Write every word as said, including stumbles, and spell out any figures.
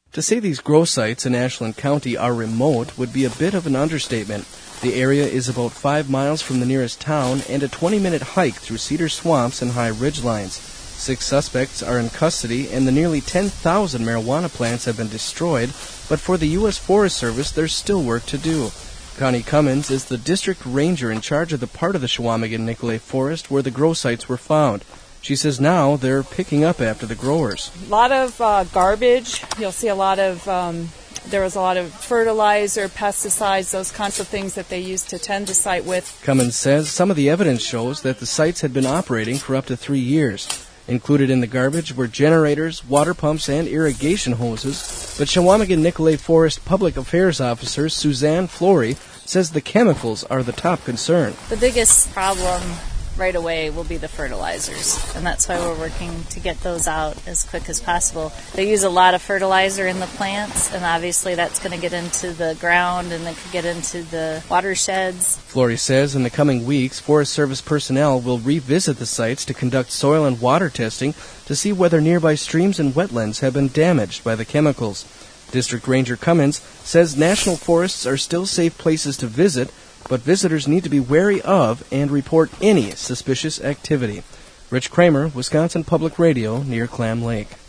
To say these grow sites in Ashland County are remote would be a bit of an understatement. The area is about five miles from the nearest town and a twenty-minute hike through cedar swamps and high ridgelines. Six suspects are in custody, and the nearly ten thousand marijuana plants have been destroyed, but for the U S Forest Service, there's still work to do. Connie Cummins is the district ranger in charge of the part of the Chequamegon-Nicolet Forest where the grow sites were found. She says now they're picking up after the growers. A lot of uh, garbage. You'll see a lot of, um, there was a lot of fertilizer, pesticides, those kinds of things that they used to tend the site with. Cummins says some of the evidence shows that the sites had been operating for up to three years. Included in the garbage were generators, water pumps, and irrigation hoses. But Chequamegon-Nicolet Forest Public Affairs Officer Suzanne Flory says the chemicals are the top concern. The biggest problem right away will be the fertilizers, and that's why we're working to get those out as quick as possible. They use a lot of fertilizer in the plants, and obviously that's going to get into the ground and it could get into the watersheds. Flory says in the coming weeks, Forest Service personnel will revisit the sites to conduct soil and water testing to see whether nearby streams and wetlands have been damaged by the chemicals. District Ranger Cummins says national forests are still safe places to visit, but visitors need to be wary of and report any suspicious activity. Rich Kramer, Wisconsin Public Radio, near Clam Lake.